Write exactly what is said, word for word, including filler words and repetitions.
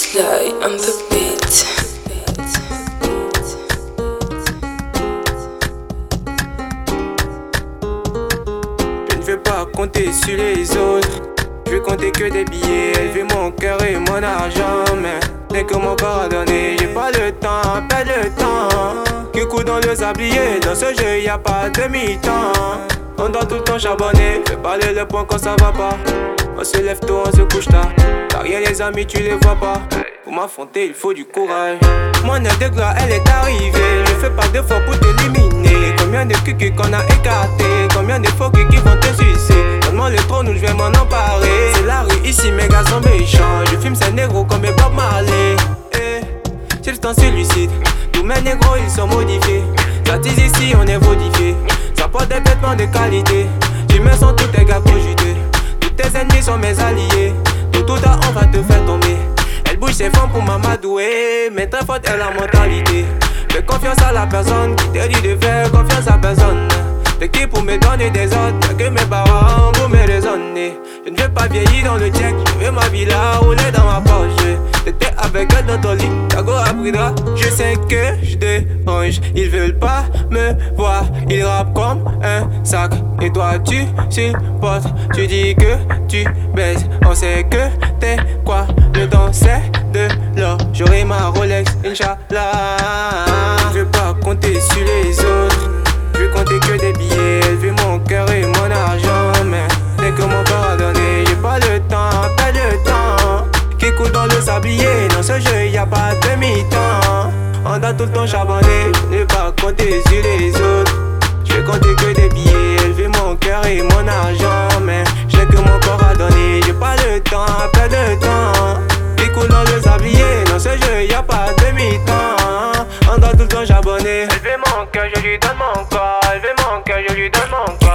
Sly on the beat. Je ne veux pas compter sur les autres. Je veux compter que des billets. Elle veut mon cœur et mon argent, mais dès que mon corps a donné, j'ai pas le temps, pas le temps. Que coup dans le sablier, dans ce jeu y a pas de mi-temps. On doit tout le temps charbonner, fais parler le point quand ça va pas. On se lève tôt, on se couche tard. Derrière les amis, tu les vois pas. Pour m'affronter, il faut du courage. Mon aile de gloire, elle est arrivée. Je fais pas d'efforts pour t'éliminer. Combien de cucus qu'on a écartés, combien de faux qui vont te sucer. Donne-moi le trône où je vais m'en emparer. C'est la rue ici, mes gars sont méchants. Je fume ces négros comme mes Bob Marley. Eh, j'ai le temps c'est lucide. Tous mes négros, ils sont modifiés. J'attise ici, on est modifié. Ça porte des vêtements de qualité. Tu me sens tous tes gars cogités. Tous tes ennemis sont mes alliés. Tout tout à on va te faire tomber. Elle bouge ses femmes pour m'amadouer. Mais très forte est la mentalité. Fais confiance à la personne qui te dit de faire confiance à personne. T'es qui pour me donner des ordres? Y'a que mes parents pour me raisonner. Je ne veux pas vieillir dans le check. Je veux ma villa rouler dans ma poche. T'étais avec elle dans ton lit, ta go appridra. Je sais que je dérange. Ils veulent pas me voir. Ils rappent comme un sac. Et toi tu supportes. Tu dis que tu baisses. On sait que t'es quoi? Le temps c'est de l'or. J'aurai ma Rolex, Inch'Allah. Je veux pas compter sur les autres. Je veux compter que des billets. Elle veut mon cœur et mon argent, mais dès que mon corps a donné, j'ai pas le temps, pas le temps. Qui coule dans le sablier, dans ce jeu y a pas de mi-temps. On doit tout le temps charbonner, ne pas compter sur les autres. Je veux compter que des billets. Elle veut mon cœur et mon argent, mais je sais que mon corps a donné, j'ai pas le temps, pas de temps. Qui coule dans le sablier, dans ce jeu y a pas de mi-temps. On doit tout le temps charbonner. Elle veut mon cœur, je lui donne mon corps. Elle veut mon cœur, je lui donne mon corps.